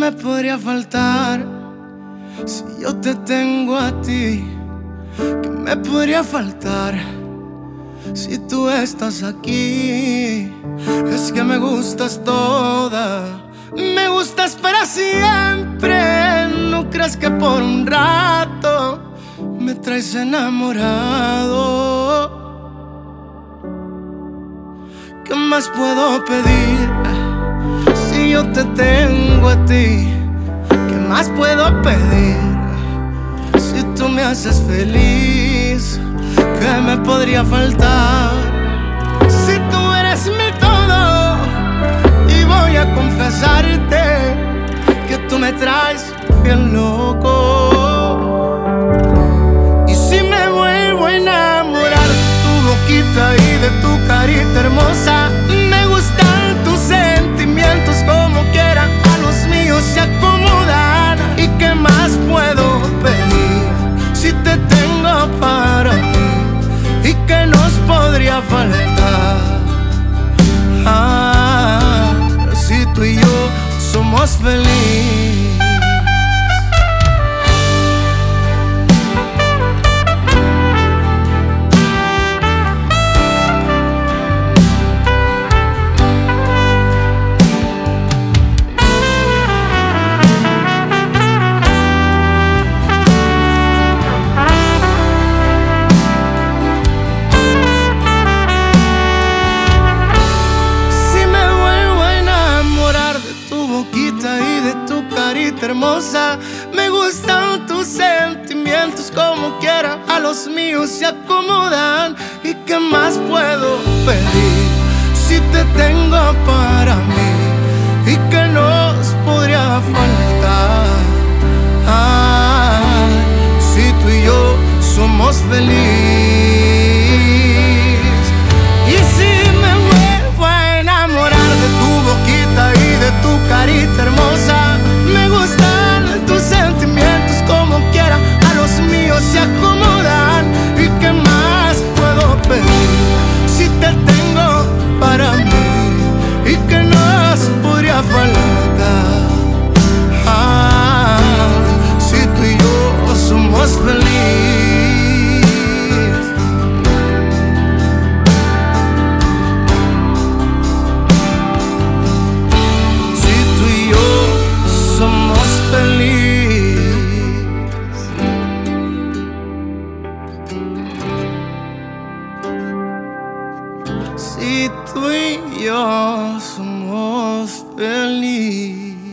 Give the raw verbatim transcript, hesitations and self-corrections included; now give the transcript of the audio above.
me podría faltar si yo te tengo a ti? ¿Qué me podría faltar si tú estás aquí? Es que me gustas toda, me gustas para siempre. No creas que por un rato me traes enamorado. ¿Qué más puedo pedir si yo te tengo a ti? ¿Qué más puedo pedir si tú me haces feliz? ¿Qué me podría faltar si tú eres mi todo? Y voy a confesarte que tú me traes bien loco. Y si me vuelvo a enamorar de tu boquita y de tu carita hermosa, me gustan tus sentimientos como quieran a los míos se acomodan. ¿Y qué más puedo pedir si te tengo para mí? ¿Y qué nos podría faltar? Ah, si tú y yo somos felices. Hermosa, me gustan tus sentimientos como quiera a los míos se acomodan. ¿Y qué más puedo pedir si te tengo para mí? ¿Y qué nos podría faltar? Ah, si tú y yo somos felices. Y si me vuelvo a enamorar de tu boquita y de tu carita hermosa, me gustan tus sentimientos como quiera a los míos se acomodan. ¿Y qué más puedo pedir si te tengo para mí? ¿Y qué nos podría faltar? Ah, si tú y yo somos felices. Si tú y yo somos felices.